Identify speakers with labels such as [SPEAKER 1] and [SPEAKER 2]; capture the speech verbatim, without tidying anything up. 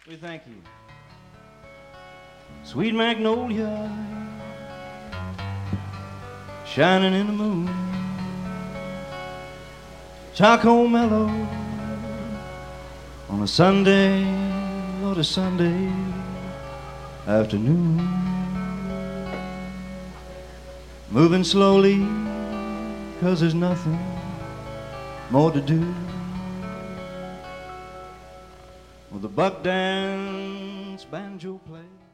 [SPEAKER 1] We thank you. Sweet magnolia shining in the moon, charcoal mellow on a Sunday, Lord, a Sunday afternoon. Moving slowly, 'cause there's nothing more to do. Well, the buck dance, banjo play,